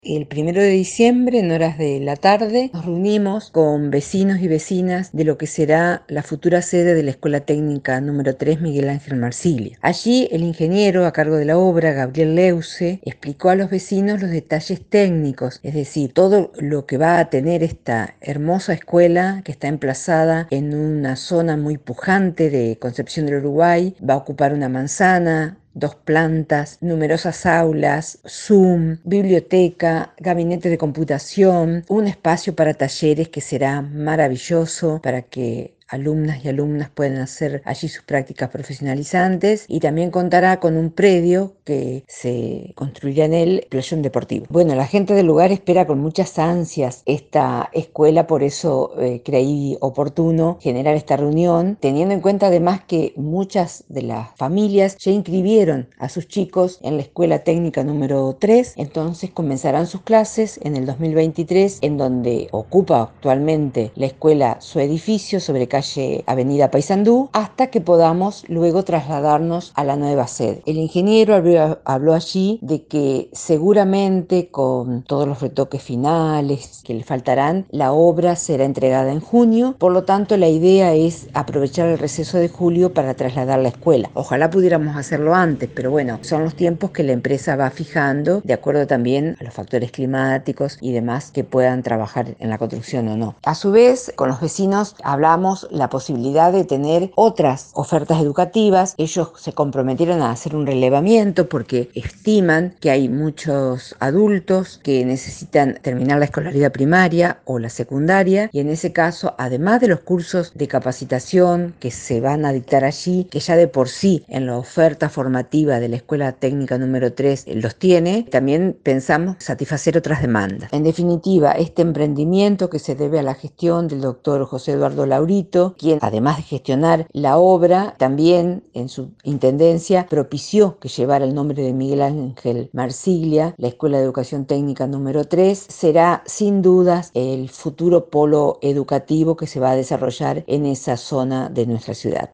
El 1 de diciembre, en horas de la tarde, nos reunimos con vecinos y vecinas de lo que será la futura sede de la Escuela Técnica número 3 Miguel Ángel Marsiglia. Allí, el ingeniero a cargo de la obra, Gabriel Leuce, explicó a los vecinos los detalles técnicos, es decir, todo lo que va a tener esta hermosa escuela que está emplazada en una zona muy pujante de Concepción del Uruguay. Va a ocupar una manzana, 2 plantas, numerosas aulas, Zoom, biblioteca, gabinete de computación, un espacio para talleres que será maravilloso para que alumnas y alumnas pueden hacer allí sus prácticas profesionalizantes, y también contará con un predio que se construirá en él, playón deportivo. Bueno, la gente del lugar espera con muchas ansias esta escuela, por eso creí oportuno generar esta reunión, teniendo en cuenta además que muchas de las familias ya inscribieron a sus chicos en la Escuela Técnica número 3, entonces comenzarán sus clases en el 2023, en donde ocupa actualmente la escuela su edificio sobre calle Avenida Paysandú, hasta que podamos luego trasladarnos a la nueva sede. El ingeniero habló allí de que seguramente con todos los retoques finales que le faltarán, la obra será entregada en junio, por lo tanto la idea es aprovechar el receso de julio para trasladar la escuela. Ojalá pudiéramos hacerlo antes, pero bueno, son los tiempos que la empresa va fijando de acuerdo también a los factores climáticos y demás que puedan trabajar en la construcción o no. A su vez, con los vecinos hablamos la posibilidad de tener otras ofertas educativas. Ellos se comprometieron a hacer un relevamiento porque estiman que hay muchos adultos que necesitan terminar la escolaridad primaria o la secundaria, y en ese caso, además de los cursos de capacitación que se van a dictar allí, que ya de por sí en la oferta formativa de la Escuela Técnica número 3 los tiene, también pensamos satisfacer otras demandas. En definitiva, este emprendimiento que se debe a la gestión del doctor José Eduardo Laurito, quien además de gestionar la obra, también en su intendencia propició que llevara el nombre de Miguel Ángel Marsiglia. La Escuela de Educación Técnica número 3 será sin dudas el futuro polo educativo que se va a desarrollar en esa zona de nuestra ciudad.